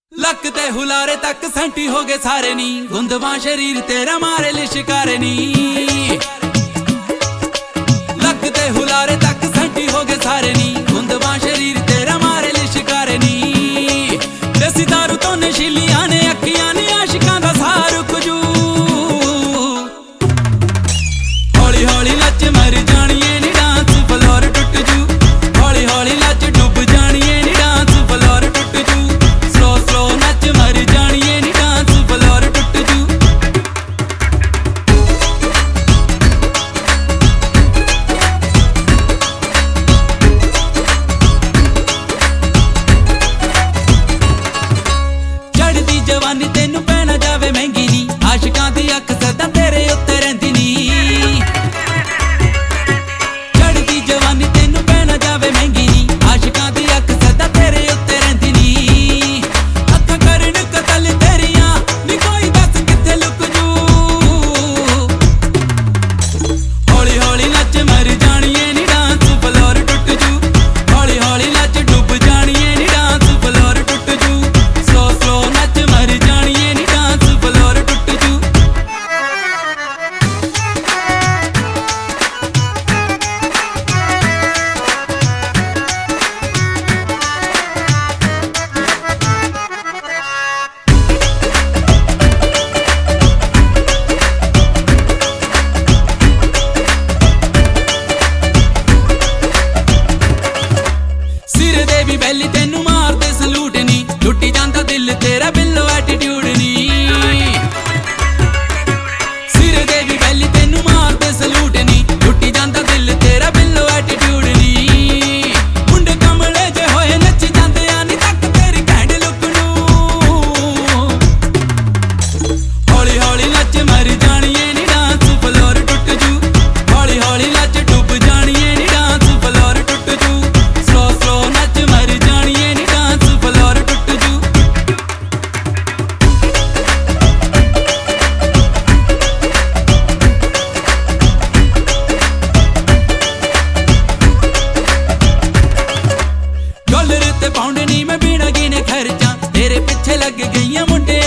Luck ते हुलारे तक senti हो गए सारे नी, गुंदवा शरीर तेरा मारे लिशकारे नी। लक ते हुलारे तक सेंटी हो गए सारे नी, गुंदवा शरीर तेरा मारे लिशकारे नी। देसी दारू तो नशीलियां ने अखियां ने आशिकां दा सार कुजू, हौली हौली नच मर जानिए नी डांस फ्लोर टुट जू, हौली हौली नच डुब जानिए नी डांस फ्लोर टुट जू। स्लो स्लो नच मर जानिए नी डांस फ्लोर टुट जू। चढ़दी जवानी तेनू पैना जावे महंगी नी, आशिकां दी अख सदा तेरे उत्ते रहिंदी नी। चढ़दी जवानी तेनू पैना जावे महंगी नी, आशिकां दी अख सदा तेरे उत्ते रहिंदी नी। अखां करन कतल तेरियां नी, कोई दस कित्थे लुक जू, हौली हौली नच मर जानिए नी डांस फ्लोर टुट जू, हौली हौली नच डुब जानिए नी डांस फ्लोर टुट जू। स्लो स्लो नच मर जानिए नी डांस फ्लोर टुट जू। सिर दे भी बैली तेनू मारदे सलूट नी, लुटी जांदा दिल तेरा बिल्लो एटीट्यूड नी। सिर दे भी बैली तेनू मारदे सलूट नी, लुटी जांदा दिल तेरा बिल्लो एटीट्यूड नी। मुंडे कमले जे होए नच जांदे आ नी, तक तेरी घैंट लुक नू, हौली हौली नच मर जानिए नी डांस फ्लोर टुट जू, हौली हौली नच डुब जानिए नी डांस फ्लोर टुट जू। स्लो स्लो नच मर जानिए नी डांस फ्लोर टुट जू। डॉलर ते पाउंड नी मैं बिना गिने खर्चा, तेरे पिछे लग गईयां मुंडे